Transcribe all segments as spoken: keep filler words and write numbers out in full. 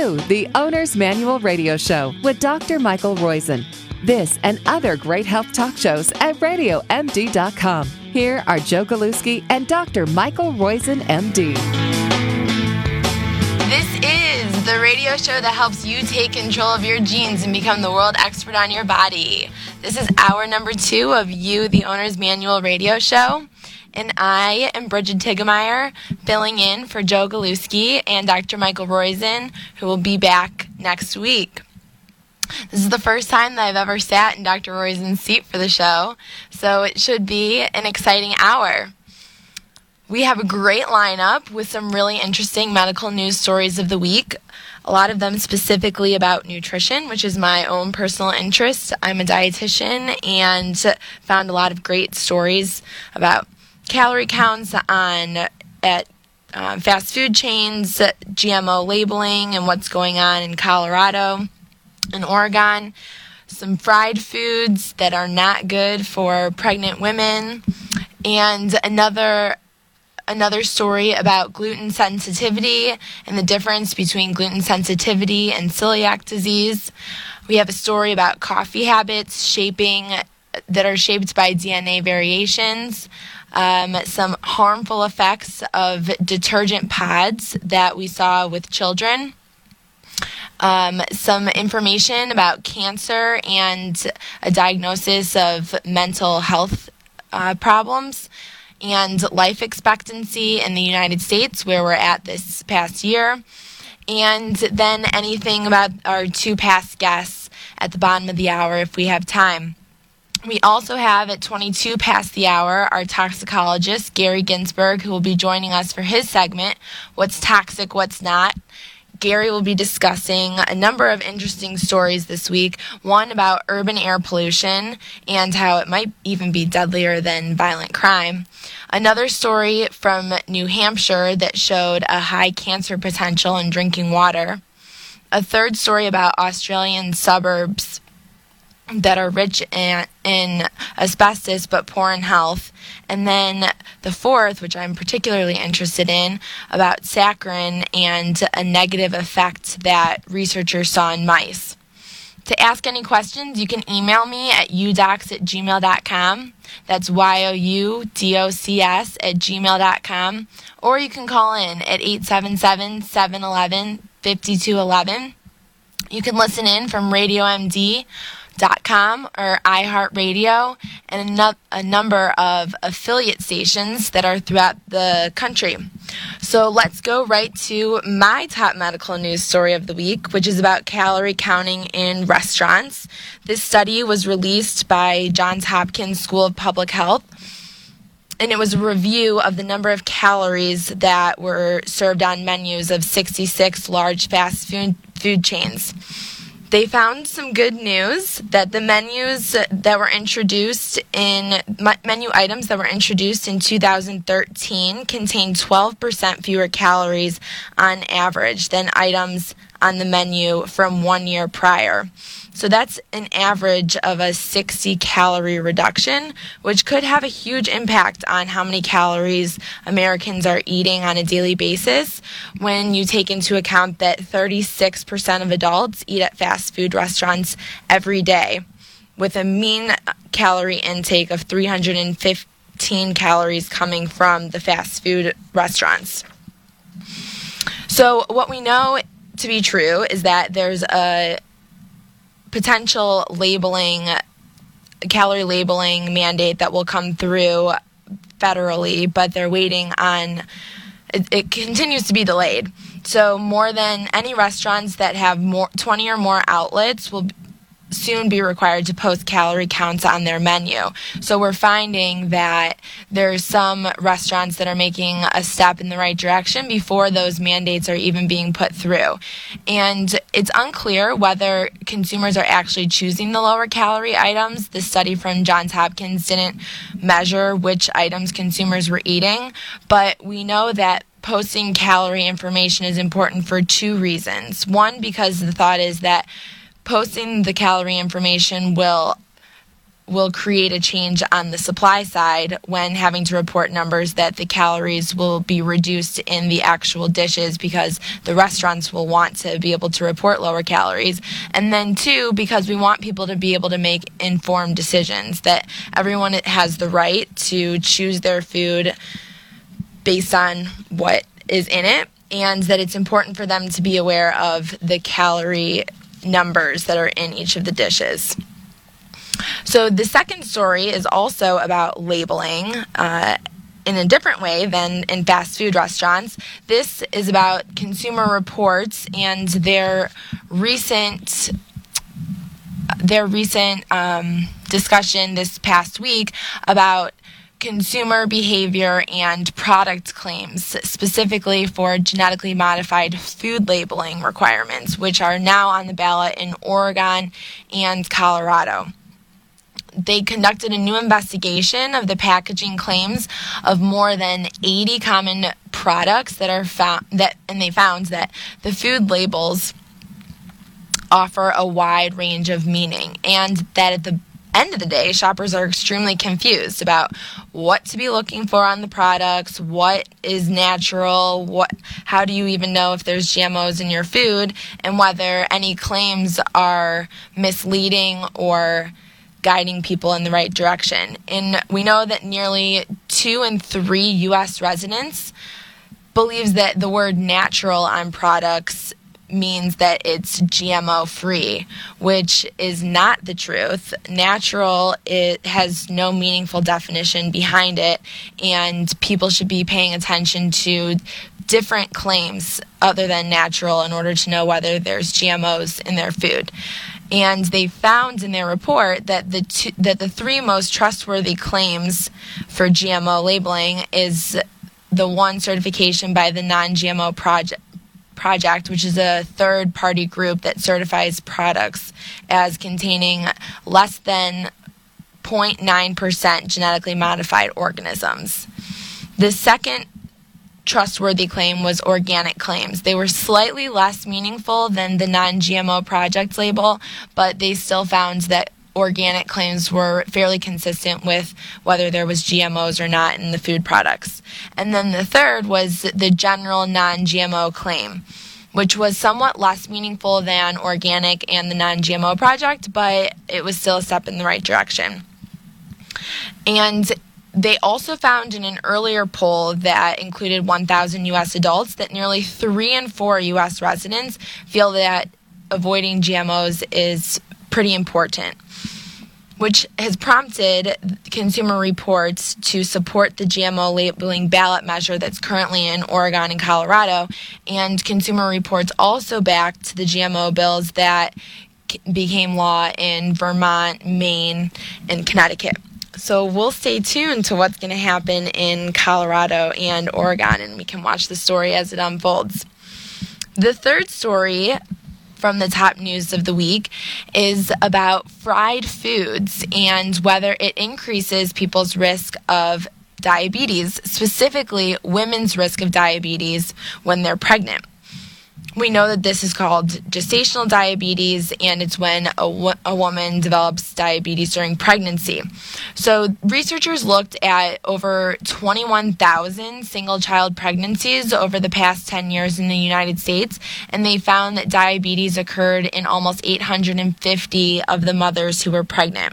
You, the Owner's Manual Radio Show with Doctor Michael Roizen. This and other great health talk shows at radio m d dot com. Here are Joe Galuski and Doctor Michael Roizen, M D. This is the radio show that helps you take control of your genes and become the world expert on your body. This is hour number two of You, the Owner's Manual Radio Show. And I am Bridget Tigemeyer, filling in for Joe Galuski and Doctor Michael Roizen, who will be back next week. This is the first time that I've ever sat in Doctor Roizen's seat for the show, so it should be an exciting hour. We have a great lineup with some really interesting medical news stories of the week, a lot of them specifically about nutrition, which is my own personal interest. I'm a dietitian and found a lot of great stories about calorie counts on at uh, fast food chains, G M O labeling, and what's going on in Colorado and Oregon. Some fried foods that are not good for pregnant women, and another another story about gluten sensitivity and the difference between gluten sensitivity and celiac disease. We have a story about coffee habits shaping that are shaped by D N A variations. Um, some harmful effects of detergent pods that we saw with children. Um, some information about cancer and a diagnosis of mental health uh, problems and life expectancy in the United States, where we're at this past year. And then anything about our two past guests at the bottom of the hour if we have time. We also have at twenty-two past the hour our toxicologist, Gary Ginsberg, who will be joining us for his segment, What's Toxic, What's Not. Gary will be discussing a number of interesting stories this week, one about urban air pollution and how it might even be deadlier than violent crime. Another story from New Hampshire that showed a high cancer potential in drinking water. A third story about Australian suburbs that are rich in, in asbestos but poor in health. And then the fourth, which I'm particularly interested in, about saccharin and a negative effect that researchers saw in mice. To ask any questions, you can email me at youdocs at gmail dot com. That's Y O U D O C S at gmail dot com. Or you can call in at eight seven seven, seven one one, five two one one. You can listen in from radio m d dot com or iHeartRadio and a, no- a number of affiliate stations that are throughout the country. So let's go right to my top medical news story of the week, which is about calorie counting in restaurants. This study was released by Johns Hopkins School of Public Health, and it was a review of the number of calories that were served on menus of sixty-six large fast food, food chains. They found some good news that the menus that were introduced in menu items that were introduced in two thousand thirteen contained twelve percent fewer calories on average than items on the menu from one year prior. So that's an average of a sixty calorie reduction, which could have a huge impact on how many calories Americans are eating on a daily basis when you take into account that thirty-six percent of adults eat at fast food restaurants every day, with a mean calorie intake of three hundred fifteen calories coming from the fast food restaurants. So what we know to be true is that there's a potential labeling, calorie labeling mandate that will come through federally, but they're waiting on, it, it continues to be delayed. So more than any restaurants that have more twenty or more outlets will soon be required to post calorie counts on their menu. So we're finding that there's some restaurants that are making a step in the right direction before those mandates are even being put through. And it's unclear whether consumers are actually choosing the lower calorie items. The study from Johns Hopkins didn't measure which items consumers were eating, but we know that posting calorie information is important for two reasons. One, because the thought is that posting the calorie information will will create a change on the supply side when having to report numbers that the calories will be reduced in the actual dishes because the restaurants will want to be able to report lower calories. And then two, because we want people to be able to make informed decisions, that everyone has the right to choose their food based on what is in it, and that it's important for them to be aware of the calorie numbers that are in each of the dishes. So the second story is also about labeling uh, in a different way than in fast food restaurants. This is about Consumer Reports and their recent their recent um, discussion this past week about consumer behavior and product claims, specifically for genetically modified food labeling requirements, which are now on the ballot in Oregon and Colorado. They conducted a new investigation of the packaging claims of more than eighty common products that are found that, and they found that the food labels offer a wide range of meaning, and that at the end of the day, shoppers are extremely confused about what to be looking for on the products, what is natural, what, how do you even know if there's G M Os in your food, and whether any claims are misleading or guiding people in the right direction. And we know that nearly two in three U S residents believes that the word natural on products means that it's G M O free, which is not the truth. Natural, it has no meaningful definition behind it, and people should be paying attention to different claims other than natural in order to know whether there's G M Os in their food. And they found in their report that the two, that the three most trustworthy claims for G M O labeling is the one certification by the Non-G M O Project, Project, which is a third-party group that certifies products as containing less than zero point nine percent genetically modified organisms. The second trustworthy claim was organic claims. They were slightly less meaningful than the Non-G M O Project label, but they still found that organic claims were fairly consistent with whether there was G M Os or not in the food products. And then the third was the general non-G M O claim, which was somewhat less meaningful than organic and the Non-G M O Project, but it was still a step in the right direction. And they also found in an earlier poll that included one thousand U S adults that nearly three in four U S residents feel that avoiding G M Os is pretty important, which has prompted Consumer Reports to support the G M O labeling ballot measure that's currently in Oregon and Colorado. And Consumer Reports also backed the G M O bills that became law in Vermont, Maine, and Connecticut. So we'll stay tuned to what's going to happen in Colorado and Oregon, and we can watch the story as it unfolds. The third story from the top news of the week is about fried foods and whether it increases people's risk of diabetes, specifically women's risk of diabetes when they're pregnant. We know that this is called gestational diabetes, and it's when a, wo- a woman develops diabetes during pregnancy. So researchers looked at over twenty-one thousand single-child pregnancies over the past ten years in the United States, and they found that diabetes occurred in almost eight hundred fifty of the mothers who were pregnant.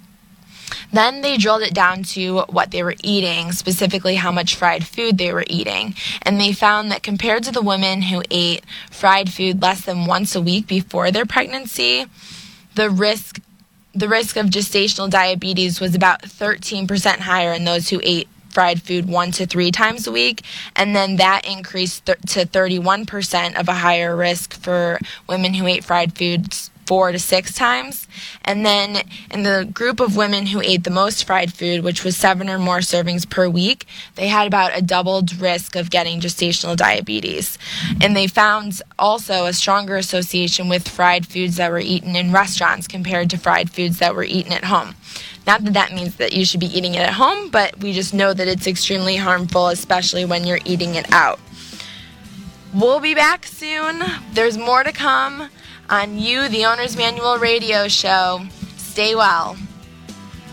Then they drilled it down to what they were eating, specifically how much fried food they were eating. And they found that compared to the women who ate fried food less than once a week before their pregnancy, the risk the risk of gestational diabetes was about thirteen percent higher in those who ate fried food one to three times a week, and then that increased th- to thirty-one percent of a higher risk for women who ate fried foods four to six times. And then in the group of women who ate the most fried food, which was seven or more servings per week, they had about a doubled risk of getting gestational diabetes. And they found also a stronger association with fried foods that were eaten in restaurants compared to fried foods that were eaten at home. Not that that means that you should be eating it at home, but we just know that it's extremely harmful, especially when you're eating it out. We'll be back soon. There's more to come on You, the Owner's Manual radio show. Stay well.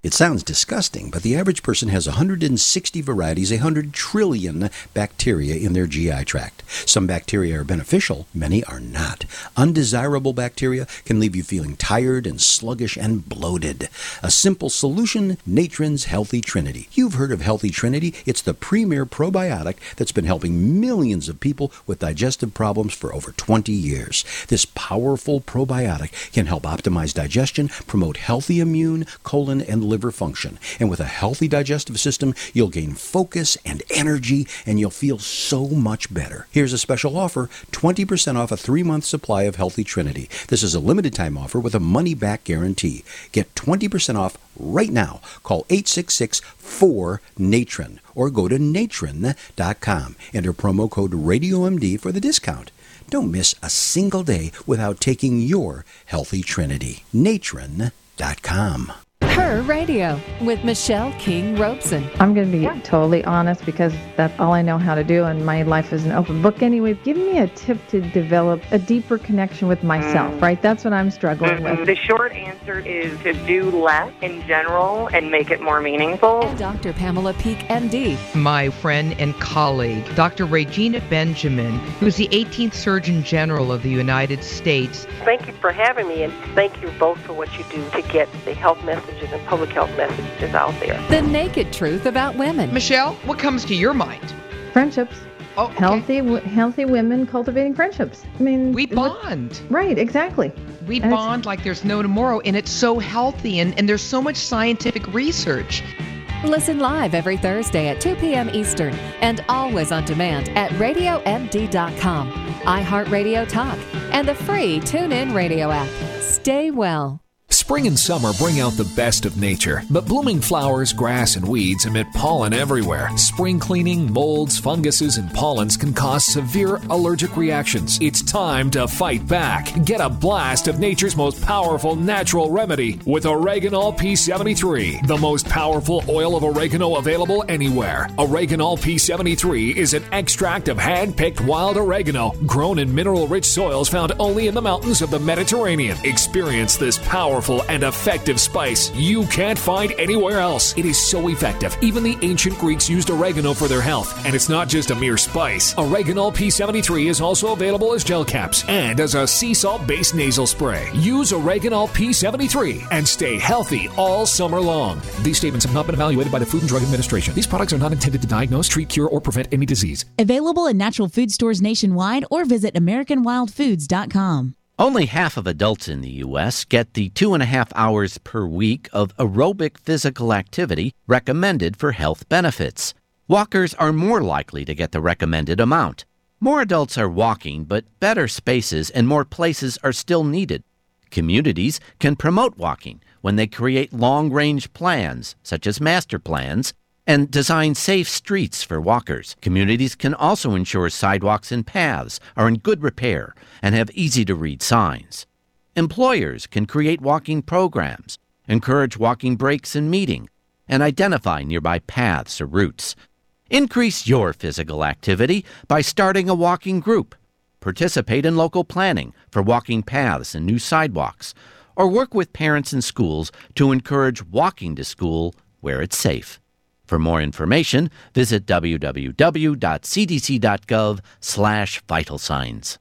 It sounds disgusting, but the average person has one hundred sixty varieties, one hundred trillion bacteria in their G I tract. Some bacteria are beneficial, many are not. Undesirable bacteria can leave you feeling tired and sluggish and bloated. A simple solution, Natron's Healthy Trinity. You've heard of Healthy Trinity. It's the premier probiotic that's been helping millions of people with digestive problems for over twenty years. This powerful probiotic can help optimize digestion, promote healthy immune, colon, and liver function. And with a healthy digestive system, you'll gain focus and energy, and you'll feel so much better. Here's a special offer, twenty percent off a three-month supply of Healthy Trinity. This is a limited-time offer with a money-back guarantee. Get twenty percent off right now. Call eight six six, four, Natron or go to natron dot com. Enter promo code Radio M D for the discount. Don't miss a single day without taking your Healthy Trinity. natron dot com. Her Radio with Michelle King Robeson. I'm going to be totally honest because that's all I know how to do, and my life is an open book anyway. Give me a tip to develop a deeper connection with myself, mm. right? That's what I'm struggling mm-hmm. with. The short answer is to do less in general and make it more meaningful. And Doctor Pamela Peek, M D. My friend and colleague, Doctor Regina Benjamin, who's the eighteenth Surgeon General of the United States. Thank you for having me, and thank you both for what you do to get the health messages and public health messages out there. The naked truth about women. Michelle, what comes to your mind? Friendships. Oh, okay. Healthy, w- healthy women cultivating friendships. I mean, we bond. What, right, exactly. We and bond like there's no tomorrow, and it's so healthy, and, and there's so much scientific research. Listen live every Thursday at two p.m. Eastern and always on demand at radio m d dot com, iHeartRadio Talk, and the free TuneIn Radio app. Stay well. Spring and summer bring out the best of nature, but blooming flowers, grass, and weeds emit pollen everywhere. Spring cleaning, molds, funguses, and pollens can cause severe allergic reactions. It's time to fight back. Get a blast of nature's most powerful natural remedy with Oreganol P seventy-three, the most powerful oil of oregano available anywhere. Oreganol P seventy-three is an extract of hand-picked wild oregano grown in mineral-rich soils found only in the mountains of the Mediterranean. Experience this powerful and effective spice you can't find anywhere else. It is so effective. Even the ancient Greeks used oregano for their health, and it's not just a mere spice. Oreganol P seventy-three is also available as gel caps and as a sea salt-based nasal spray. Use Oreganol P seventy-three and stay healthy all summer long. These statements have not been evaluated by the Food and Drug Administration. These products are not intended to diagnose, treat, cure, or prevent any disease. Available in natural food stores nationwide or visit american wild foods dot com. Only half of adults in the U S get the two and a half hours per week of aerobic physical activity recommended for health benefits. Walkers are more likely to get the recommended amount. More adults are walking, but better spaces and more places are still needed. Communities can promote walking when they create long-range plans, such as master plans, and design safe streets for walkers. Communities can also ensure sidewalks and paths are in good repair and have easy-to-read signs. Employers can create walking programs, encourage walking breaks in meeting, and identify nearby paths or routes. Increase your physical activity by starting a walking group. Participate in local planning for walking paths and new sidewalks, or work with parents and schools to encourage walking to school where it's safe. For more information, visit w w w dot c d c dot gov slash vital signs.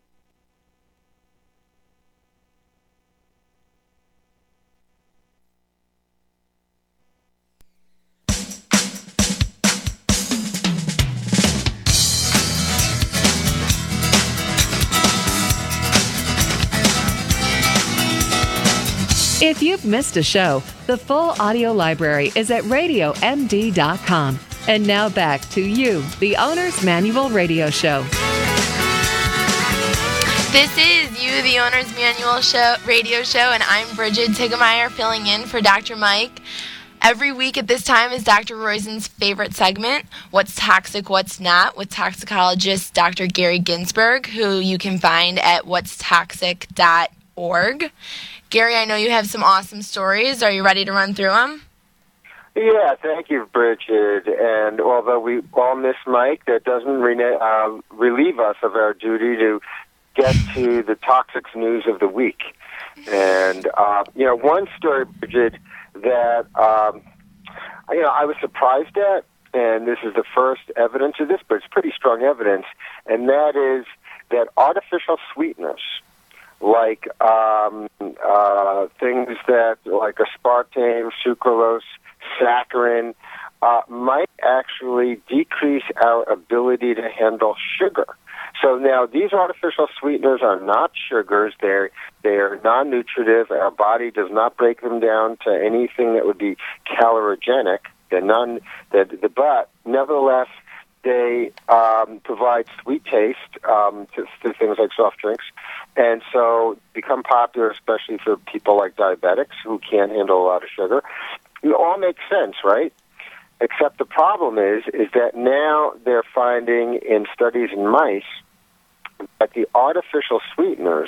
If you've missed a show, the full audio library is at radio m d dot com. And now back to you, the Owner's Manual Radio Show. This is You, the Owner's Manual Show Radio Show, and I'm Bridget Tigemeyer filling in for Doctor Mike. Every week at this time is Doctor Roisen's favorite segment, What's Toxic, What's Not, with toxicologist Doctor Gary Ginsberg, who you can find at whats toxic dot org. Gary, I know you have some awesome stories. Are you ready to run through them? Yeah, thank you, Bridget. And although we all miss Mike, that doesn't re- uh, relieve us of our duty to get to the toxic news of the week. And, uh, you know, one story, Bridget, that um, you know I was surprised at, and this is the first evidence of this, but it's pretty strong evidence, and that is that artificial sweeteners, like um, uh, things that like aspartame, sucralose, saccharin, uh, might actually decrease our ability to handle sugar. So now these artificial sweeteners are not sugars. They're, they're non-nutritive. Our body does not break them down to anything that would be calorogenic. They're non, they're, but nevertheless, they um, provide sweet taste um, to, to things like soft drinks, and so become popular, especially for people like diabetics who can't handle a lot of sugar. It all makes sense, right? Except the problem is, is that now they're finding in studies in mice that the artificial sweeteners,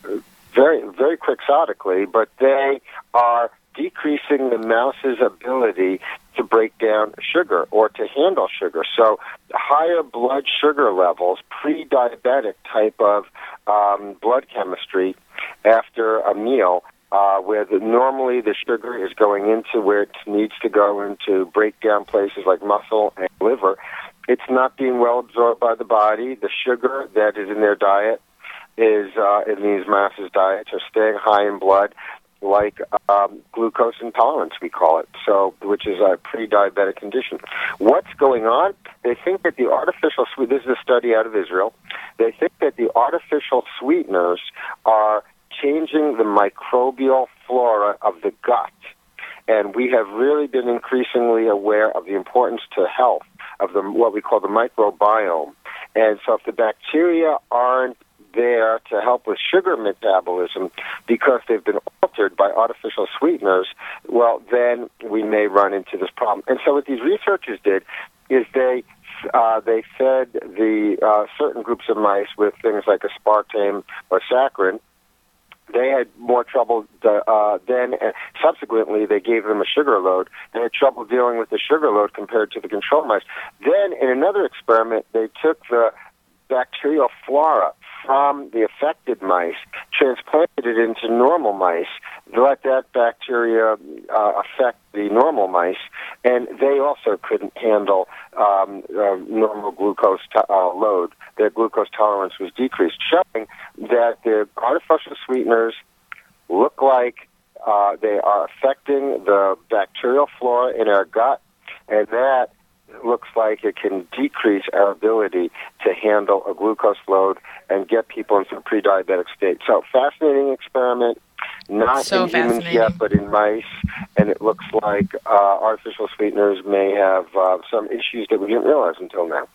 very, very quixotically, but they are decreasing the mouse's ability to break down sugar or to handle sugar. So higher blood sugar levels, pre-diabetic type of um, blood chemistry after a meal, uh, where the, normally the sugar is going into where it needs to go into break down places like muscle and liver. It's not being well absorbed by the body. The sugar that is in their diet is uh, in these mouses' diets are staying high in blood, like um, glucose intolerance, we call it, so which is a pre-diabetic condition. What's going on? They think that the artificial sweet. This is a study out of Israel. They think that the artificial sweeteners are changing the microbial flora of the gut, and we have really been increasingly aware of the importance to health of the what we call the microbiome. And so, if the bacteria aren't there to help with sugar metabolism because they've been altered by artificial sweeteners, well, then we may run into this problem. And so what these researchers did is they uh, they fed the uh, certain groups of mice with things like aspartame or saccharin. They had more trouble uh, then, and subsequently they gave them a sugar load. They had trouble dealing with the sugar load compared to the control mice. Then in another experiment, they took the bacterial flora from the affected mice, transplanted it into normal mice, let that bacteria uh, affect the normal mice, and they also couldn't handle um, uh, normal glucose to- uh, load. Their glucose tolerance was decreased, showing that the artificial sweeteners look like uh, they are affecting the bacterial flora in our gut, and that looks like it can decrease our ability to handle a glucose load and get people into a pre-diabetic state. So, fascinating experiment, not so in humans yet, but in mice, and it looks like uh, artificial sweeteners may have uh, some issues that we didn't realize until now.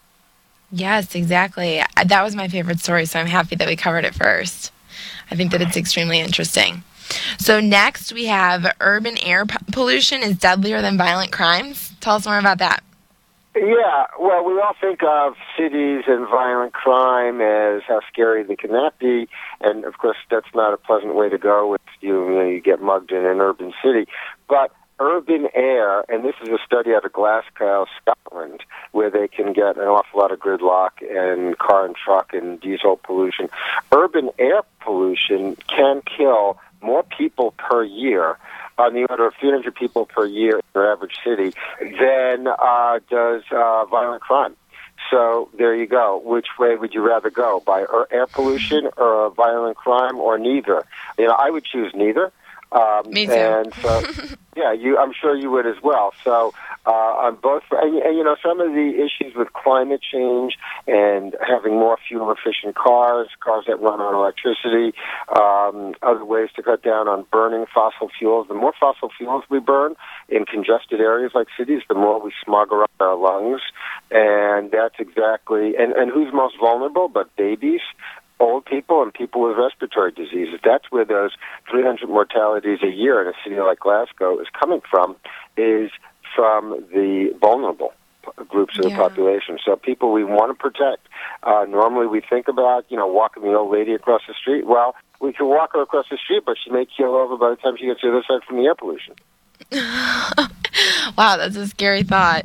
Yes, exactly. That was my favorite story, so I'm happy that we covered it first. I think that it's extremely interesting. So next we have urban air p- pollution is deadlier than violent crimes. Tell us more about that. Yeah, well, we all think of cities and violent crime as how scary they can that be, and of course that's not a pleasant way to go if you, you know, you get mugged in an urban city. But urban air, and this is a study out of Glasgow, Scotland, where they can get an awful lot of gridlock and car and truck and diesel pollution. Urban air pollution can kill more people per year, on the order of three hundred people per year in your average city, than uh, does uh, violent crime. So there you go. Which way would you rather go, by air pollution or violent crime, or neither? You know, I would choose neither. Um, Me too. And so, yeah, you. I'm sure you would as well. So uh, on both, and, and you know, some of the issues with climate change and having more fuel-efficient cars, cars that run on electricity, um, other ways to cut down on burning fossil fuels. The more fossil fuels we burn in congested areas like cities, the more we smog around our lungs, and that's exactly. And, and who's most vulnerable? But babies, old people, and people with respiratory diseases. That's where those three hundred mortalities a year in a city like Glasgow is coming from, is from the vulnerable groups of Yeah. the population. So people we want to protect. Uh, normally we think about, you know, walking the old lady across the street. Well, we can walk her across the street, but she may keel over by the time she gets to the other side from the air pollution. Wow, that's a scary thought.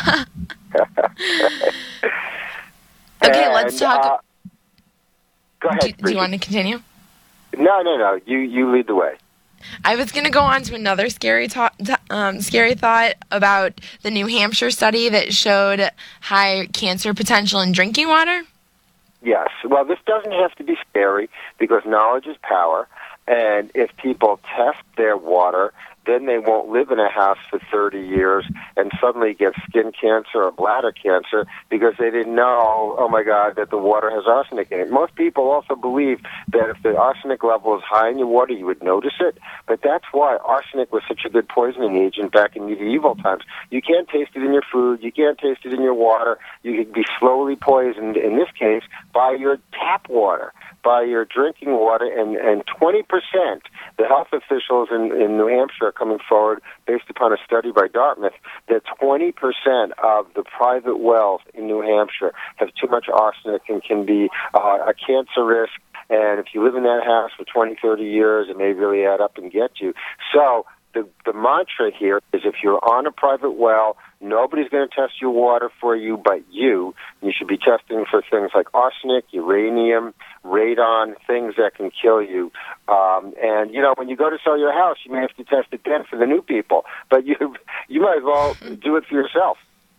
Okay, And, let's talk. Uh, Go ahead. do, do you want to continue? No, no, no. You you lead the way. I was going to go on to another scary, ta- um, scary thought about the New Hampshire study that showed high cancer potential in drinking water. Yes. Well, this doesn't have to be scary because knowledge is power. And if people test their water, then they won't live in a house for thirty years and suddenly get skin cancer or bladder cancer because they didn't know, oh my God, that the water has arsenic in it. Most people also believe that if the arsenic level is high in your water, you would notice it. But that's why arsenic was such a good poisoning agent back in medieval times. You can't taste it in your food. You can't taste it in your water. You can be slowly poisoned, in this case, by your tap water, by your drinking water, and, and twenty percent, the health officials in, in New Hampshire are coming forward based upon a study by Dartmouth that twenty percent of the private wells in New Hampshire have too much arsenic and can be uh, a cancer risk. And if you live in that house for twenty, thirty years, it may really add up and get you. So the, the mantra here is if you're on a private well, nobody's going to test your water for you but you. You should be testing for things like arsenic, uranium, radon, things that can kill you. Um, and, you know, when you go to sell your house, you may have to test it then for the new people. But you you might as well do it for yourself.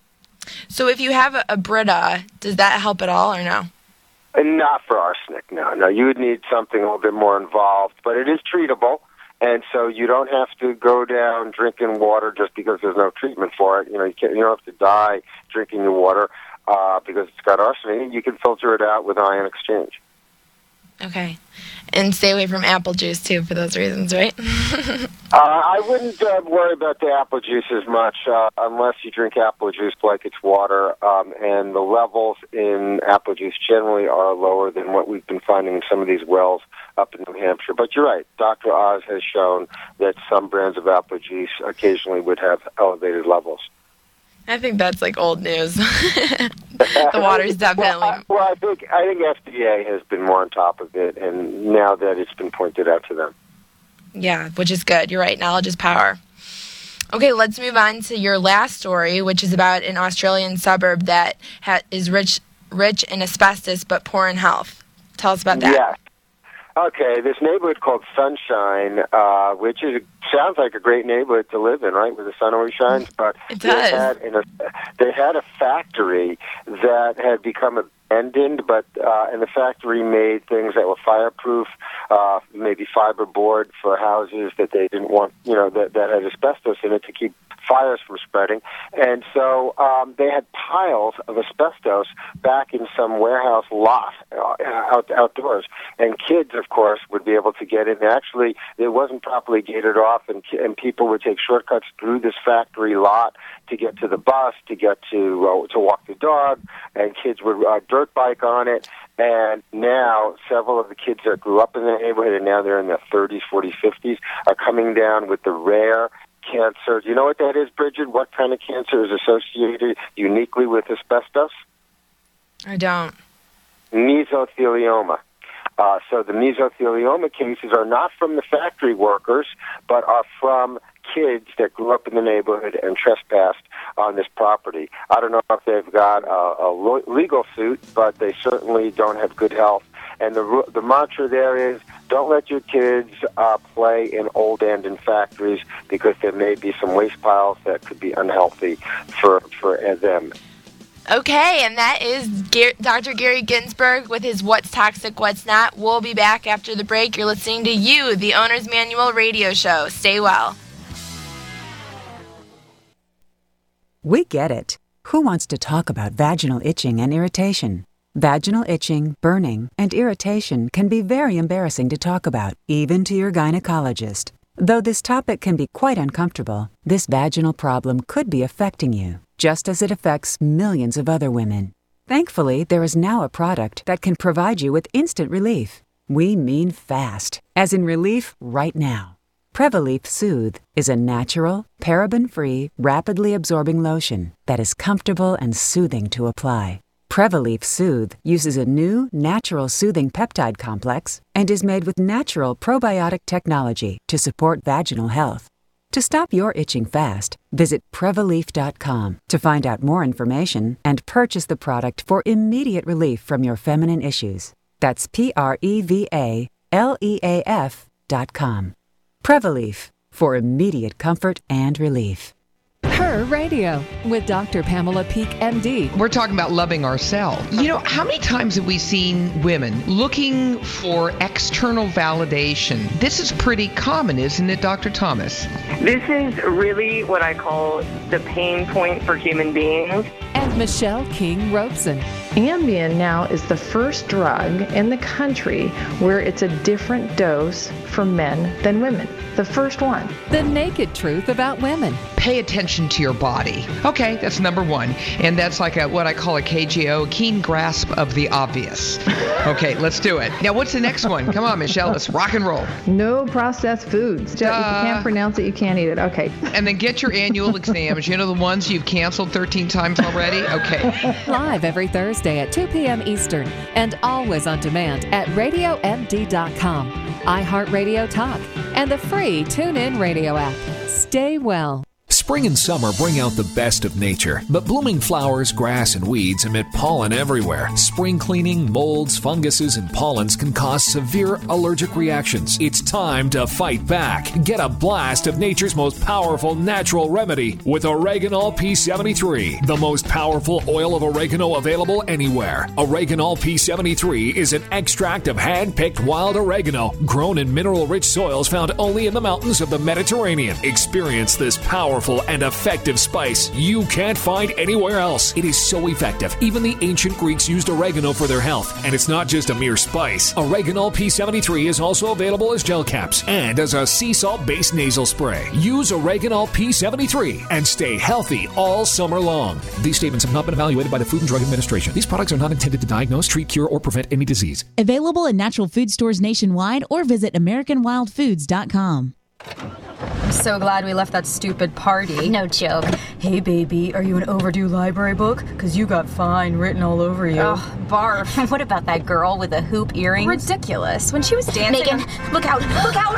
So if you have a, a Brita, does that help at all or no? And not for arsenic, no. No, you would need something a little bit more involved. But it is treatable. And so you don't have to go down drinking water just because there's no treatment for it. You know, you, can't, you don't have to die drinking your water uh, because it's got arsenic. You can filter it out with ion exchange. Okay. And stay away from apple juice, too, for those reasons, right? uh, I wouldn't uh, worry about the apple juice as much uh, unless you drink apple juice like it's water. Um, and the levels in apple juice generally are lower than what we've been finding in some of these wells up in New Hampshire. But you're right. Doctor Oz has shown that some brands of apple juice occasionally would have elevated levels. I think that's like old news. The water's definitely... well, I, well, I think I think F D A has been more on top of it, and now that it's been pointed out to them. Yeah, which is good. You're right. Knowledge is power. Okay, let's move on to your last story, which is about an Australian suburb that ha- is rich, rich in asbestos but poor in health. Tell us about that. Yeah. Okay, this neighborhood called Sunshine, uh, which is sounds like a great neighborhood to live in, right, where the sun always shines. But it does. They had, in a, they had a factory that had become abandoned, but uh, and the factory made things that were fireproof, uh, maybe fiberboard for houses that they didn't want, you know, that, that had asbestos in it to keep fires from spreading. And so um, they had piles of asbestos back in some warehouse lot uh, out, outdoors. And kids, of course, would be able to get in. Actually, it wasn't properly gated off, and, and people would take shortcuts through this factory lot to get to the bus, to get to uh, to walk the dog, and kids would uh, dirt bike on it. And now several of the kids that grew up in the neighborhood, and now they're in their thirties, forties, fifties, are coming down with the rare cancer. Do you know what that is, Bridget? What kind of cancer is associated uniquely with asbestos? I don't. Mesothelioma. Uh, so the mesothelioma cases are not from the factory workers, but are from kids that grew up in the neighborhood and trespassed on this property. I don't know if they've got a, a legal suit, but they certainly don't have good health. And the the mantra there is, don't let your kids uh, play in old abandoned factories because there may be some waste piles that could be unhealthy for, for them. Okay, and that is Gar- Doctor Gary Ginsberg with his What's Toxic, What's Not. We'll be back after the break. You're listening to You, the Owner's Manual radio show. Stay well. We get it. Who wants to talk about vaginal itching and irritation? Vaginal itching, burning, and irritation can be very embarrassing to talk about, even to your gynecologist. Though this topic can be quite uncomfortable, this vaginal problem could be affecting you, just as it affects millions of other women. Thankfully, there is now a product that can provide you with instant relief. We mean fast, as in relief right now. Prevaleaf Soothe is a natural, paraben-free, rapidly absorbing lotion that is comfortable and soothing to apply. Prevaleaf Soothe uses a new, natural soothing peptide complex and is made with natural probiotic technology to support vaginal health. To stop your itching fast, visit Prevaleaf dot com to find out more information and purchase the product for immediate relief from your feminine issues. That's P R E V A L E A F dot com. Prevaleaf, for immediate comfort and relief. Her Radio with Doctor Pamela Peek, M D. We're talking about loving ourselves. You know, how many times have we seen women looking for external validation? This is pretty common, isn't it, Doctor Thomas? This is really what I call the pain point for human beings. And Michelle King Robeson. Ambien now is the first drug in the country where it's a different dose for men than women. The first one. The naked truth about women. Pay attention to your body. Okay, that's number one. And that's like a what I call a K G O, keen grasp of the obvious. Okay, let's do it. Now, what's the next one? Come on, Michelle, let's rock and roll. No processed foods. Just, uh, if you can't pronounce it, you can't eat it. Okay. And then get your annual exams. You know the ones you've canceled thirteen times already? Okay. Live every Thursday at two p.m. Eastern and always on demand at radio m d dot com, iHeartRadio Talk, and the free TuneIn Radio app. Stay well. Spring and summer bring out the best of nature, but blooming flowers, grass, and weeds emit pollen everywhere. Spring cleaning, molds, funguses, and pollens can cause severe allergic reactions. It's time to fight back. Get a blast of nature's most powerful natural remedy with Oreganol P seventy-three, the most powerful oil of oregano available anywhere. Oreganol P seventy-three is an extract of hand-picked wild oregano grown in mineral-rich soils found only in the mountains of the Mediterranean. Experience this powerful and effective spice you can't find anywhere else. It is so effective. Even the ancient Greeks used oregano for their health, and it's not just a mere spice. Oreganol P seventy-three is also available as gel caps and as a sea salt-based nasal spray. Use Oreganol P seventy-three and stay healthy all summer long. These statements have not been evaluated by the Food and Drug Administration. These products are not intended to diagnose, treat, cure, or prevent any disease. Available in natural food stores nationwide or visit american wild foods dot com. I'm so glad we left that stupid party. No joke. Hey, baby, are you an overdue library book? Because you got fine written all over you. Oh, barf. What about that girl with the hoop earrings? Ridiculous. When she was dancing... Megan, look out! Look out!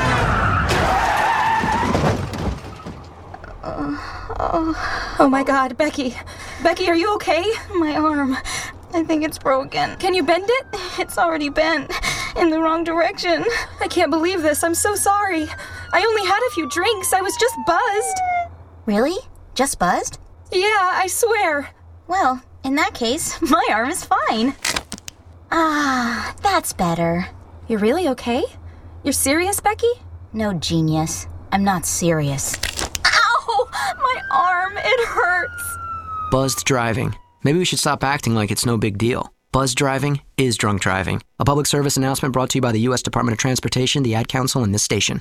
Uh, oh, oh, my God. Becky. Becky, are you okay? My arm. I think it's broken. Can you bend it? It's already bent. In the wrong direction. I can't believe this. I'm so sorry. I only had a few drinks. I was just buzzed. Really? Just buzzed? Yeah, I swear. Well, in that case, my arm is fine. Ah, that's better. You're really okay? You're serious, Becky? No, genius. I'm not serious. Ow! My arm, it hurts. Buzzed driving. Maybe we should stop acting like it's no big deal. Buzzed driving is drunk driving. A public service announcement brought to you by the U S Department of Transportation, the Ad Council, and this station.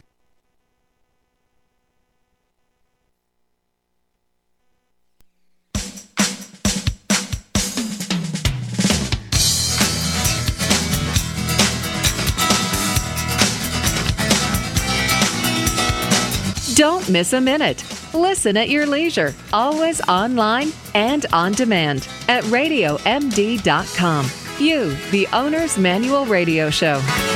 Don't miss a minute. Listen at your leisure, always online and on demand at radio m d dot com. You, the Owner's Manual Radio Show.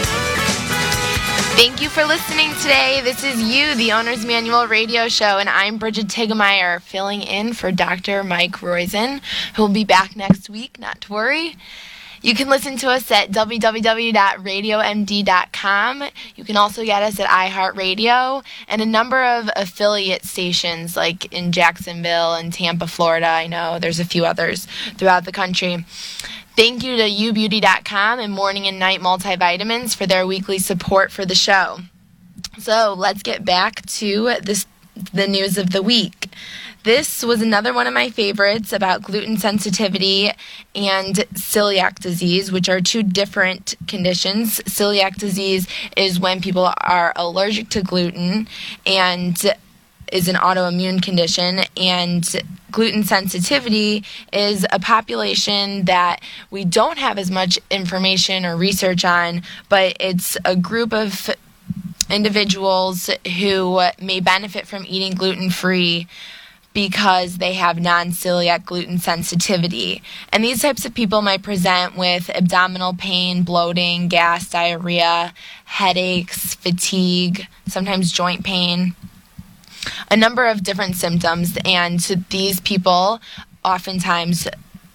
Thank you for listening today. This is You, the Owner's Manual Radio Show, and I'm Bridget Tegemeyer, filling in for Doctor Mike Roizen, who will be back next week, not to worry. You can listen to us at w w w dot radio m d dot com. You can also get us at iHeartRadio and a number of affiliate stations like in Jacksonville and Tampa, Florida. I know there's a few others throughout the country. Thank you to you beauty dot com and Morning and Night Multivitamins for their weekly support for the show. So let's get back to this, the news of the week. This was another one of my favorites about gluten sensitivity and celiac disease, which are two different conditions. Celiac disease is when people are allergic to gluten and is an autoimmune condition, and gluten sensitivity is a population that we don't have as much information or research on, but it's a group of individuals who may benefit from eating gluten-free because they have non-celiac gluten sensitivity. And these types of people might present with abdominal pain, bloating, gas, diarrhea, headaches, fatigue, sometimes joint pain, a number of different symptoms. And these people oftentimes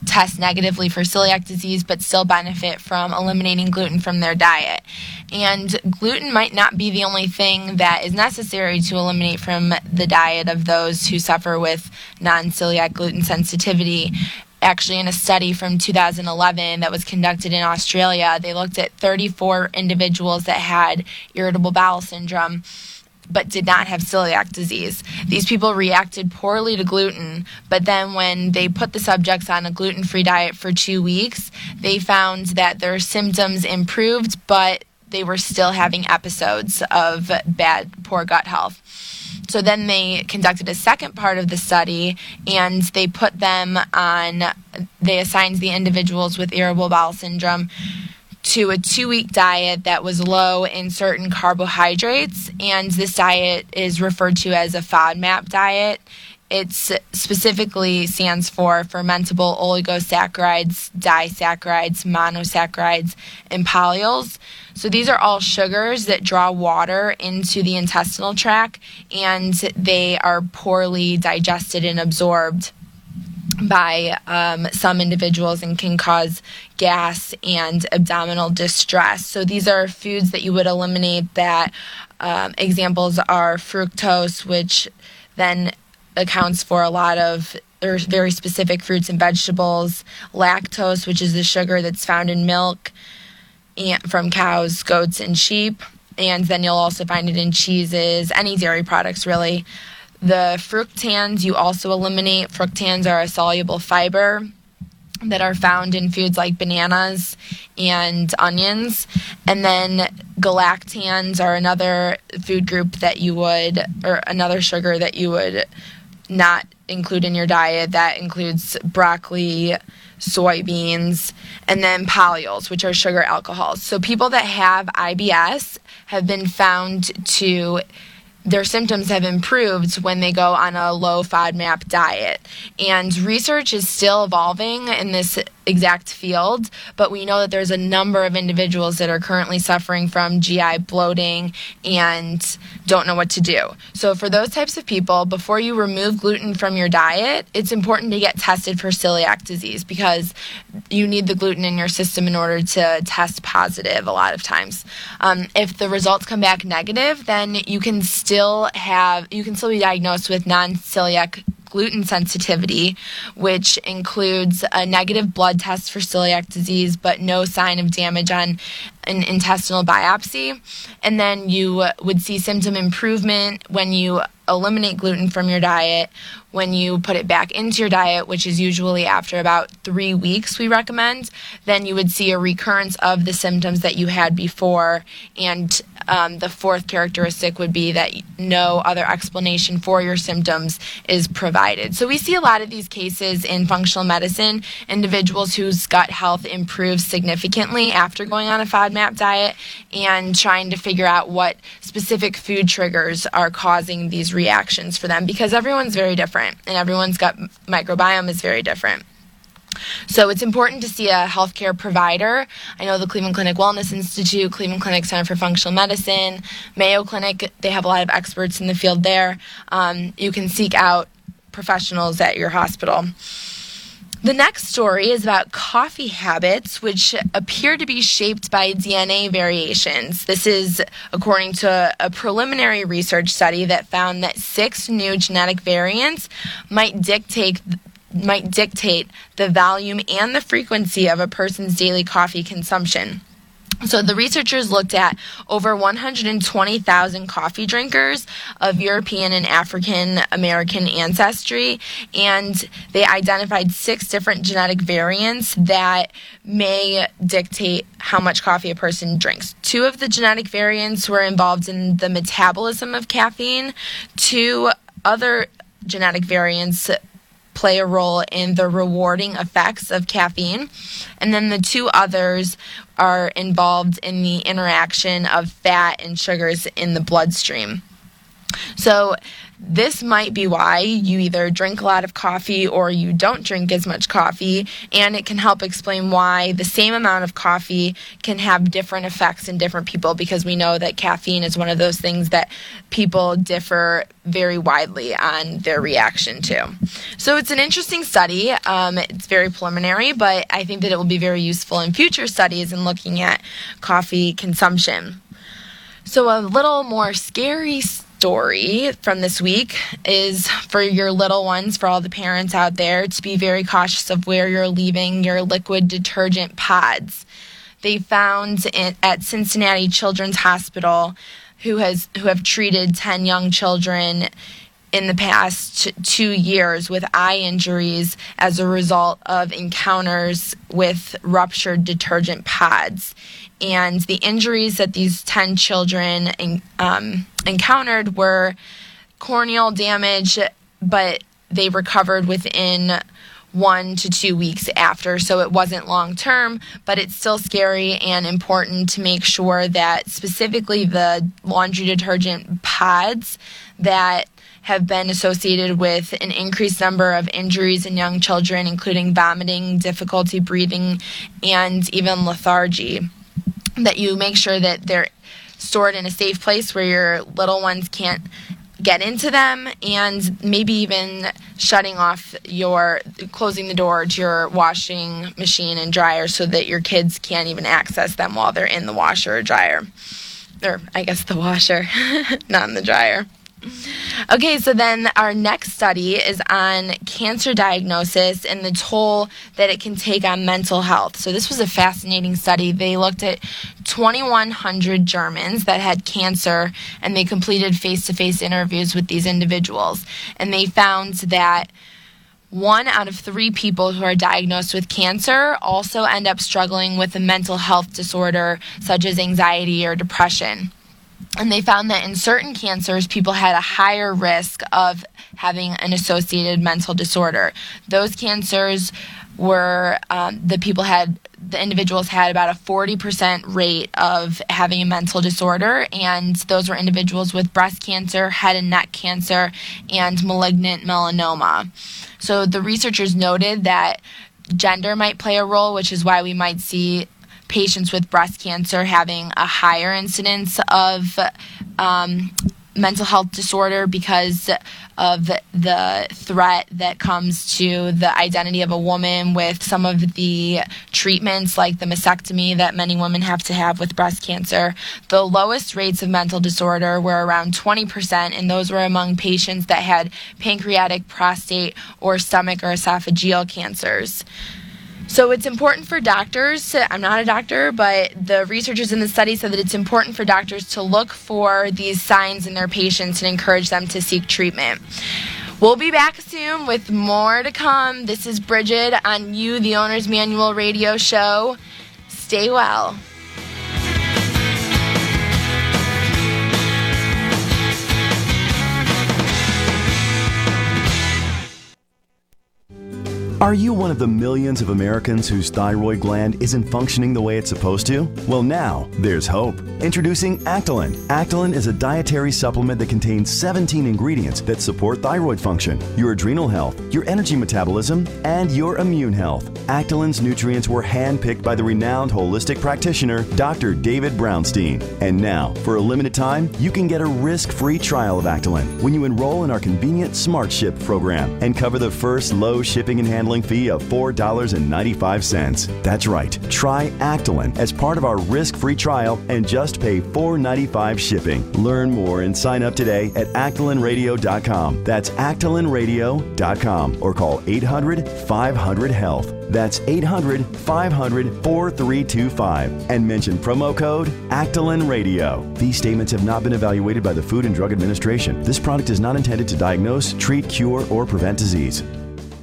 test negatively for celiac disease but still benefit from eliminating gluten from their diet. And gluten might not be the only thing that is necessary to eliminate from the diet of those who suffer with non-celiac gluten sensitivity. Actually, in a study from two thousand eleven that was conducted in Australia, they looked at thirty-four individuals that had irritable bowel syndrome but did not have celiac disease. These people reacted poorly to gluten, but then when they put the subjects on a gluten-free diet for two weeks, they found that their symptoms improved, but they were still having episodes of bad, poor gut health. So then they conducted a second part of the study, and they put them on, they assigned the individuals with irritable bowel syndrome to a two-week diet that was low in certain carbohydrates, and this diet is referred to as a FODMAP diet. It specifically stands for fermentable oligosaccharides, disaccharides, monosaccharides, and polyols. So these are all sugars that draw water into the intestinal tract, and they are poorly digested and absorbed by um, some individuals and can cause gas and abdominal distress. So these are foods that you would eliminate. That um, examples are fructose, which then accounts for a lot of or very specific fruits and vegetables, lactose, which is the sugar that's found in milk and from cows, goats, and sheep, and then you'll also find it in cheeses, any dairy products really. The fructans you also eliminate. Fructans are a soluble fiber that are found in foods like bananas and onions. And then galactans are another food group that you would, or another sugar that you would not include in your diet. That includes broccoli, soybeans, and then polyols, which are sugar alcohols. So people that have I B S have been found to their symptoms have improved when they go on a low FODMAP diet. And research is still evolving in this exact field, but we know that there's a number of individuals that are currently suffering from G I bloating and don't know what to do. So for those types of people, before you remove gluten from your diet, it's important to get tested for celiac disease because you need the gluten in your system in order to test positive a lot of times. Um, if the results come back negative, then you can still have, you can still be diagnosed with non-celiac gluten sensitivity, which includes a negative blood test for celiac disease, but no sign of damage on an intestinal biopsy. And then you would see symptom improvement when you eliminate gluten from your diet. When you put it back into your diet, which is usually after about three weeks, we recommend, then you would see a recurrence of the symptoms that you had before. And um, the fourth characteristic would be that no other explanation for your symptoms is provided. So we see a lot of these cases in functional medicine, individuals whose gut health improves significantly after going on a FODMAP diet and trying to figure out what specific food triggers are causing these reactions for them, because everyone's very different and everyone's gut microbiome is very different. So it's important to see a healthcare provider. I know the Cleveland Clinic Wellness Institute, Cleveland Clinic Center for Functional Medicine, Mayo Clinic, they have a lot of experts in the field there. Um, you can seek out professionals at your hospital. The next story is about coffee habits, which appear to be shaped by D N A variations. This is according to a preliminary research study that found that six new genetic variants might dictate might dictate the volume and the frequency of a person's daily coffee consumption. So the researchers looked at over one hundred twenty thousand coffee drinkers of European and African American ancestry, and they identified six different genetic variants that may dictate how much coffee a person drinks. Two of the genetic variants were involved in the metabolism of caffeine. Two other genetic variants play a role in the rewarding effects of caffeine. And then the two others are involved in the interaction of fat and sugars in the bloodstream. So This might be why you either drink a lot of coffee or you don't drink as much coffee, and it can help explain why the same amount of coffee can have different effects in different people, because we know that caffeine is one of those things that people differ very widely on their reaction to. So it's an interesting study. Um, it's very preliminary, but I think that it will be very useful in future studies in looking at coffee consumption. So a little more scary story from this week is for your little ones, for all the parents out there, to be very cautious of where you're leaving your liquid detergent pods. They found in, at Cincinnati Children's Hospital, who has who have treated ten young children in the past two years with eye injuries as a result of encounters with ruptured detergent pods. And the injuries that these ten children um, encountered were corneal damage, but they recovered within one to two weeks after, so it wasn't long term, but it's still scary and important to make sure that specifically the laundry detergent pods that have been associated with an increased number of injuries in young children, including vomiting, difficulty breathing, and even lethargy, that you make sure that they're stored in a safe place where your little ones can't get into them, and maybe even shutting off your, closing the door to your washing machine and dryer so that your kids can't even access them while they're in the washer or dryer. Or I guess the washer, not in the dryer. Okay, so then our next study is on cancer diagnosis and the toll that it can take on mental health. So this was a fascinating study. They looked at twenty-one hundred Germans that had cancer, and they completed face-to-face interviews with these individuals. And they found that one out of three people who are diagnosed with cancer also end up struggling with a mental health disorder such as anxiety or depression. And they found that in certain cancers, people had a higher risk of having an associated mental disorder. Those cancers were, um, the people had, the individuals had about a forty percent rate of having a mental disorder, and those were individuals with breast cancer, head and neck cancer, and malignant melanoma. So the researchers noted that gender might play a role, which is why we might see patients with breast cancer having a higher incidence of um, mental health disorder because of the threat that comes to the identity of a woman with some of the treatments like the mastectomy that many women have to have with breast cancer. The lowest rates of mental disorder were around twenty percent, and those were among patients that had pancreatic, prostate, or stomach or esophageal cancers. So it's important for doctors, I'm not a doctor, but the researchers in the study said that it's important for doctors to look for these signs in their patients and encourage them to seek treatment. We'll be back soon with more to come. This is Bridget on You, the Owner's Manual radio show. Stay well. Are you one of the millions of Americans whose thyroid gland isn't functioning the way it's supposed to? Well, now there's hope. Introducing Actilin. Actilin is a dietary supplement that contains seventeen ingredients that support thyroid function, your adrenal health, your energy metabolism, and your immune health. Actilin's nutrients were handpicked by the renowned holistic practitioner, Doctor David Brownstein. And now, for a limited time, you can get a risk-free trial of Actilin when you enroll in our convenient Smart Ship program and cover the first low shipping and handling fee of four dollars and ninety-five cents. That's right. Try Actilin as part of our risk-free trial and just pay four dollars and ninety-five cents shipping. Learn more and sign up today at actilin radio dot com. That's actilin radio dot com or call eight hundred, five hundred, health. That's eight hundred, five hundred, four three two five and mention promo code Actilin Radio. These statements have not been evaluated by the Food and Drug Administration. This product is not intended to diagnose, treat, cure, or prevent disease.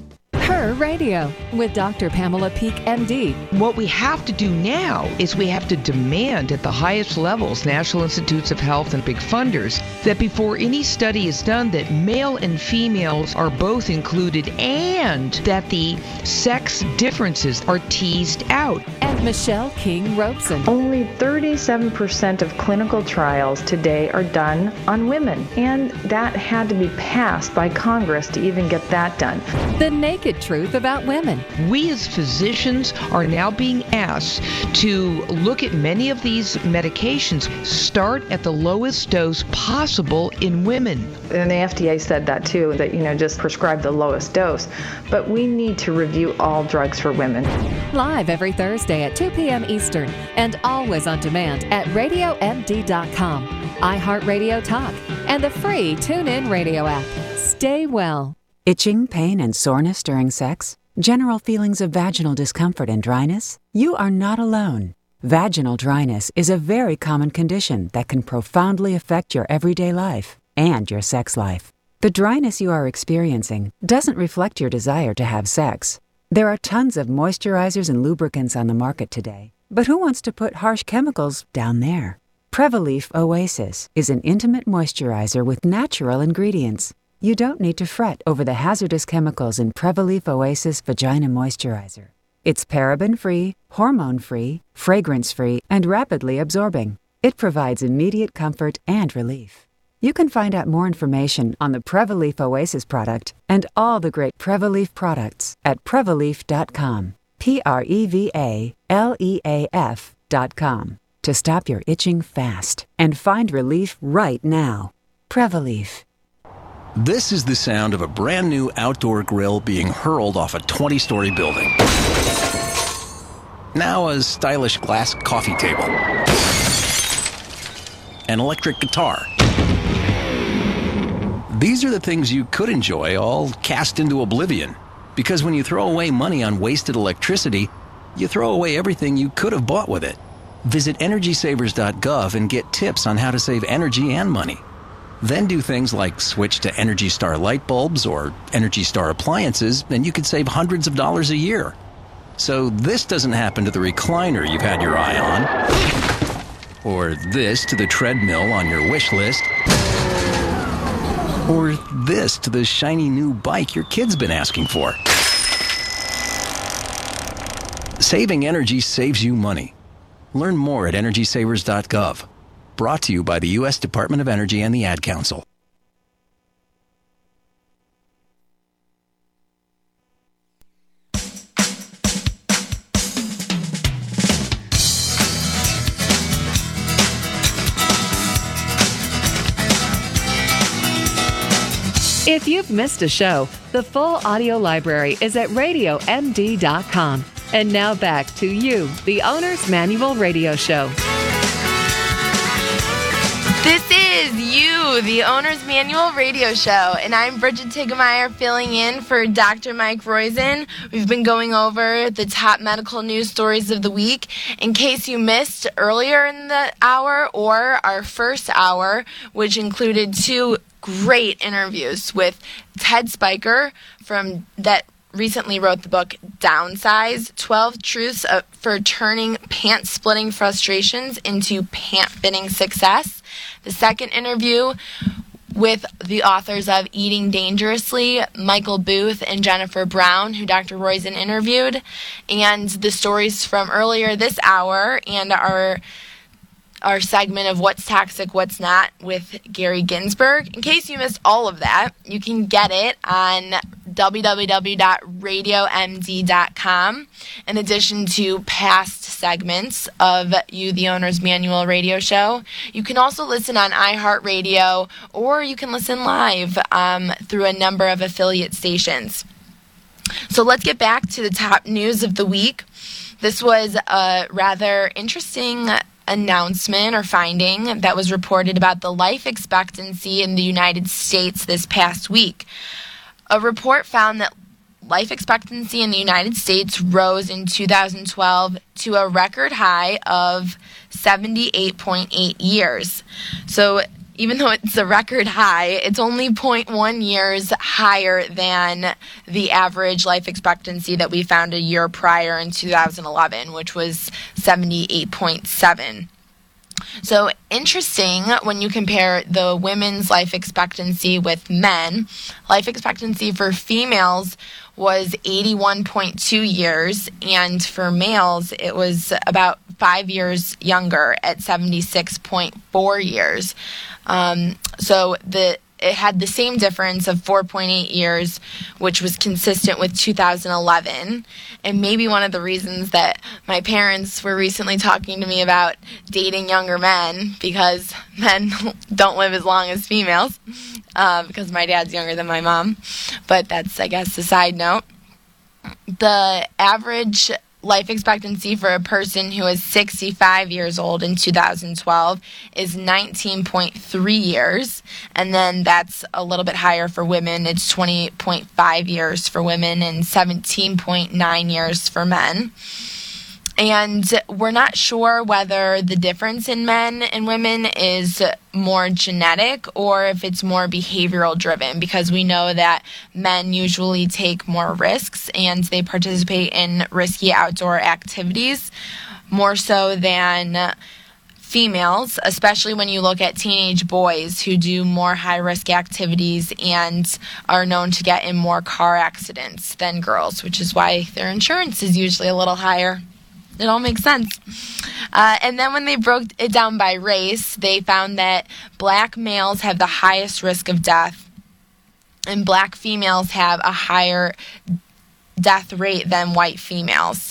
Her Radio with Doctor Pamela Peek, M D. What we have to do now is we have to demand at the highest levels, National Institutes of Health and big funders, that before any study is done, that male and females are both included and that the sex differences are teased out. And Michelle King Robeson. Only thirty-seven percent of clinical trials today are done on women, and that had to be passed by Congress to even get that done. The naked truth about women. We as physicians are now being asked to look at many of these medications, start at the lowest dose possible in women. And the F D A said that too, that, you know, just prescribe the lowest dose. But we need to review all drugs for women. Live every Thursday at two p.m. Eastern and always on demand at radio m d dot com, iHeartRadio Talk, and the free TuneIn Radio app. Stay well. Itching, pain, and soreness during sex? General feelings of vaginal discomfort and dryness? You are not alone. Vaginal dryness is a very common condition that can profoundly affect your everyday life and your sex life. The dryness you are experiencing doesn't reflect your desire to have sex. There are tons of moisturizers and lubricants on the market today, but who wants to put harsh chemicals down there? Prevaleaf Oasis is an intimate moisturizer with natural ingredients. You don't need to fret over the hazardous chemicals in Prevaleaf Oasis Vagina Moisturizer. It's paraben-free, hormone-free, fragrance-free, and rapidly absorbing. It provides immediate comfort and relief. You can find out more information on the Prevaleaf Oasis product and all the great Prevaleaf products at prevaleaf dot com. P R E V A L E A F dot com to stop your itching fast and find relief right now. Prevaleaf. This is the sound of a brand new outdoor grill being hurled off a twenty-story building. Now a stylish glass coffee table. An electric guitar. These are the things you could enjoy, all cast into oblivion. Because when you throw away money on wasted electricity, you throw away everything you could have bought with it. Visit energy savers dot gov and get tips on how to save energy and money. Then do things like switch to Energy Star light bulbs or Energy Star appliances, and you could save hundreds of dollars a year. So this doesn't happen to the recliner you've had your eye on, or this to the treadmill on your wish list, or this to the shiny new bike your kid's been asking for. Saving energy saves you money. Learn more at energy savers dot gov. Brought to you by the U S Department of Energy and the Ad Council. If you've missed a show, the full audio library is at radio m d dot com. And now back to you, the Owner's Manual Radio Show. This is You, the Owner's Manual Radio Show, and I'm Bridget Tigemeyer filling in for Doctor Mike Roizen. We've been going over the top medical news stories of the week. In case you missed earlier in the hour or our first hour, which included two great interviews with Ted Spiker from that recently wrote the book Downsize, twelve Truths for Turning Pant-Splitting Frustrations into Pant-Fitting Success. The second interview with the authors of Eating Dangerously, Michael Booth and Jennifer Brown, who Doctor Roizen interviewed, and the stories from earlier this hour and our our segment of What's Toxic, What's Not with Gary Ginsberg. In case you missed all of that, you can get it on w w w dot radio m d dot com, in addition to past segments of You, the Owner's Manual Radio Show. You can also listen on iHeartRadio, or you can listen live um, through a number of affiliate stations. So let's get back to the top news of the week. This was a rather interesting announcement or finding that was reported about the life expectancy in the United States this past week. A report found that life expectancy in the United States rose in two thousand twelve to a record high of seventy-eight point eight years. So even though it's a record high, it's only zero point one years higher than the average life expectancy that we found a year prior in two thousand eleven, which was seventy-eight point seven. So interesting when you compare the women's life expectancy with men. Life expectancy for females was eighty-one point two years, and for males it was about five years younger at seventy-six point four years. Um, so the it had the same difference of four point eight years, which was consistent with two thousand eleven. And maybe one of the reasons that my parents were recently talking to me about dating younger men, because men don't live as long as females, uh, because my dad's younger than my mom. But that's, I guess, a side note. The average life expectancy for a person who is sixty-five years old in two thousand twelve is nineteen point three years, and then that's a little bit higher for women. It's twenty point five years for women and seventeen point nine years for men. And we're not sure whether the difference in men and women is more genetic or if it's more behavioral driven, because we know that men usually take more risks and they participate in risky outdoor activities more so than females, especially when you look at teenage boys who do more high-risk activities and are known to get in more car accidents than girls, which is why their insurance is usually a little higher. It all makes sense. Uh, and then when they broke it down by race, they found that black males have the highest risk of death, and black females have a higher death rate than white females.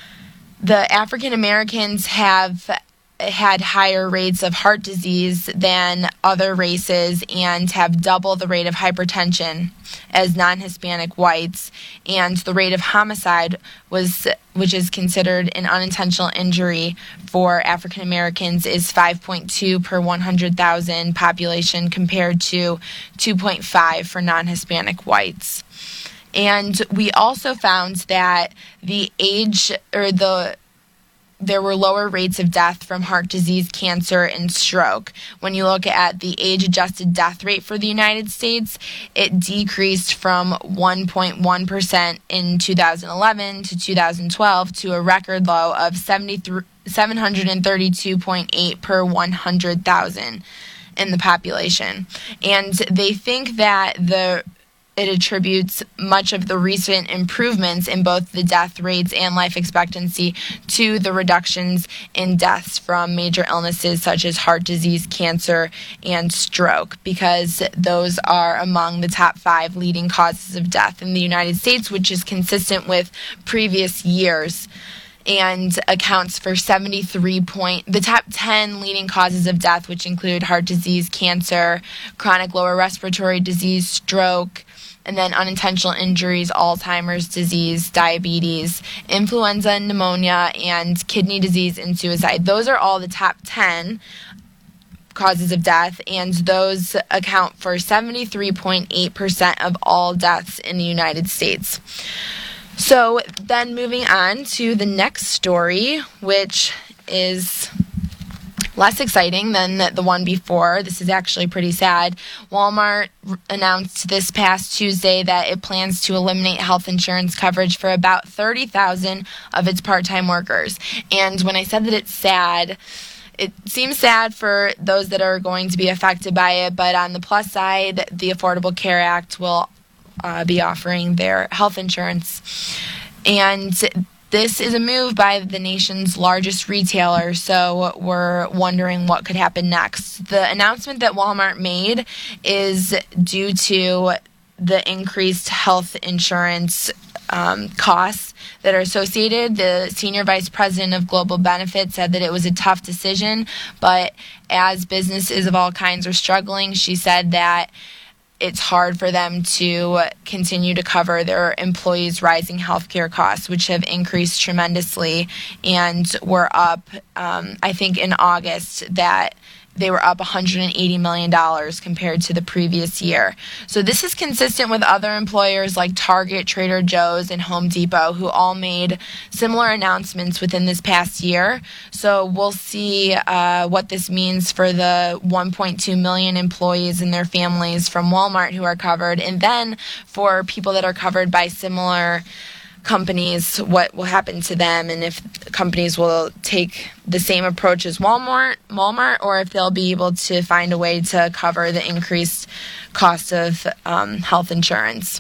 The African Americans have had higher rates of heart disease than other races and have double the rate of hypertension as non-Hispanic whites, and the rate of homicide was, which is considered an unintentional injury for African Americans, is five point two per one hundred thousand population compared to two point five for non-Hispanic whites. And we also found that the age or the there were lower rates of death from heart disease, cancer, and stroke. When you look at the age-adjusted death rate for the United States, it decreased from one point one percent in two thousand eleven to two thousand twelve to a record low of seven hundred thirty-two point eight per one hundred thousand in the population. And they think that the It attributes much of the recent improvements in both the death rates and life expectancy to the reductions in deaths from major illnesses such as heart disease, cancer, and stroke, because those are among the top five leading causes of death in the United States, which is consistent with previous years and accounts for seventy-three point the top ten leading causes of death, which include heart disease, cancer, chronic lower respiratory disease, stroke, and then unintentional injuries, Alzheimer's disease, diabetes, influenza, pneumonia, and kidney disease and suicide. Those are all the top ten causes of death, and those account for seventy-three point eight percent of all deaths in the United States. So then moving on to the next story, which is less exciting than the, the one before. This is actually pretty sad. Walmart r- announced this past Tuesday that it plans to eliminate health insurance coverage for about thirty thousand of its part-time workers. And when I said that it's sad, it seems sad for those that are going to be affected by it, but on the plus side, the Affordable Care Act will uh, be offering their health insurance. And this is a move by the nation's largest retailer, so we're wondering what could happen next. The announcement that Walmart made is due to the increased health insurance um, costs that are associated. The senior vice president of global benefits said that it was a tough decision, but as businesses of all kinds are struggling, she said that it's hard for them to continue to cover their employees' rising healthcare costs, which have increased tremendously and were up, um, I think in August, that they were up one hundred eighty million dollars compared to the previous year. So this is consistent with other employers like Target, Trader Joe's, and Home Depot, who all made similar announcements within this past year. So we'll see uh, what this means for the one point two million employees and their families from Walmart who are covered, and then for people that are covered by similar companies, what will happen to them, and if companies will take the same approach as Walmart, Walmart, or if they'll be able to find a way to cover the increased cost of um, health insurance.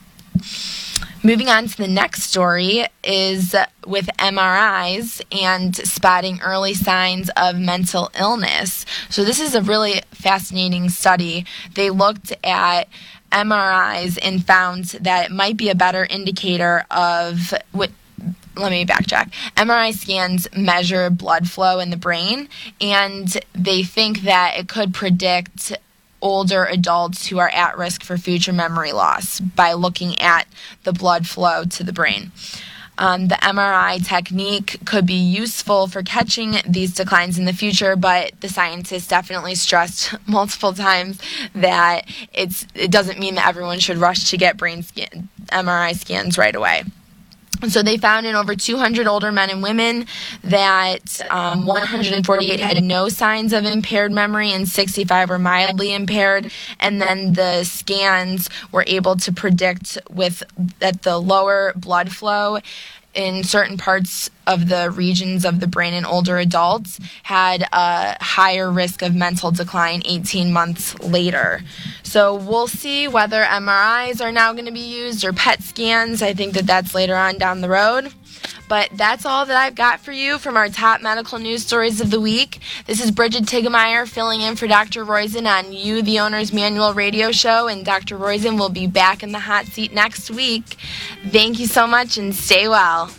Moving on to the next story is with M R Is and spotting early signs of mental illness. So this is a really fascinating study. They looked at M R Is and found that it might be a better indicator of what. Let me backtrack. M R I scans measure blood flow in the brain, and they think that it could predict older adults who are at risk for future memory loss by looking at the blood flow to the brain. Um, the M R I technique could be useful for catching these declines in the future, but the scientists definitely stressed multiple times that it's it doesn't mean that everyone should rush to get brain scan, M R I scans right away. So they found in over two hundred older men and women that um, one hundred forty-eight had no signs of impaired memory and sixty-five were mildly impaired. And then the scans were able to predict with that the lower blood flow in certain parts of the regions of the brain in older adults had a higher risk of mental decline eighteen months later. So we'll see whether M R Is are now going to be used or P E T scans. I think that that's later on down the road. But that's all that I've got for you from our top medical news stories of the week. This is Bridget Tigemeyer filling in for Doctor Roizen on You, the Owner's Manual radio show, and Doctor Roizen will be back in the hot seat next week. Thank you so much and stay well.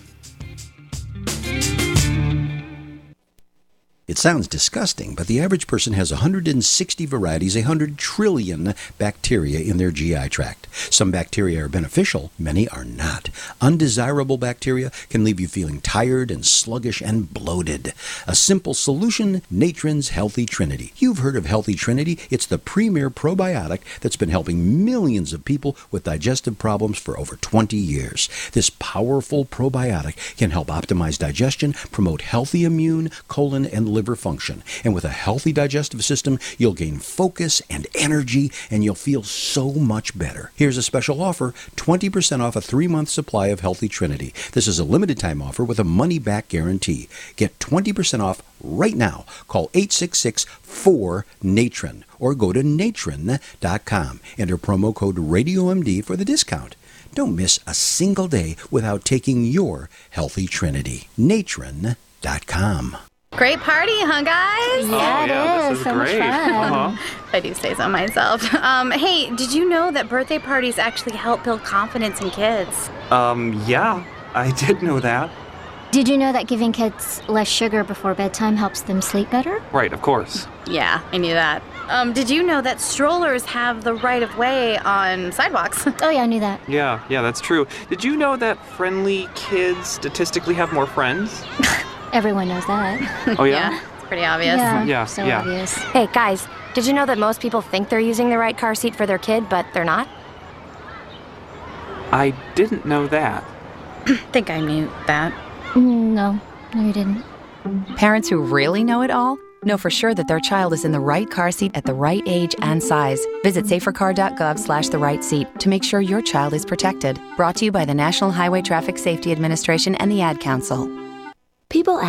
It sounds disgusting, but the average person has one hundred sixty varieties, one hundred trillion bacteria in their G I tract. Some bacteria are beneficial, many are not. Undesirable bacteria can leave you feeling tired and sluggish and bloated. A simple solution, Natron's Healthy Trinity. You've heard of Healthy Trinity. It's the premier probiotic that's been helping millions of people with digestive problems for over twenty years. This powerful probiotic can help optimize digestion, promote healthy immune, colon, and liver function. And with a healthy digestive system, you'll gain focus and energy, and you'll feel so much better. Here's a special offer, twenty percent off a three-month supply of Healthy Trinity. This is a limited-time offer with a money-back guarantee. Get twenty percent off right now. Call eight six six, four, Natron or go to natron dot com. Enter promo code RadioMD for the discount. Don't miss a single day without taking your Healthy Trinity. natron dot com. Great party, huh, guys? Yeah, oh, it yeah, is. This is so great. Much fun. Uh-huh. I do say so myself. Um, hey, did you know that birthday parties actually help build confidence in kids? Um, yeah, I did know that. Did you know that giving kids less sugar before bedtime helps them sleep better? Right, of course. Yeah, I knew that. Um, did you know that strollers have the right of way on sidewalks? Oh, yeah, I knew that. Yeah, yeah, that's true. Did you know that friendly kids statistically have more friends? Everyone knows that. Oh, yeah? Yeah, it's pretty obvious. Yeah, yeah so yeah. obvious. Hey, guys, did you know that most people think they're using the right car seat for their kid, but they're not? I didn't know that. think I knew that. No, no, you didn't. Parents who really know it all know for sure that their child is in the right car seat at the right age and size. Visit safercar.gov slash the right seat to make sure your child is protected. Brought to you by the National Highway Traffic Safety Administration and the Ad Council. People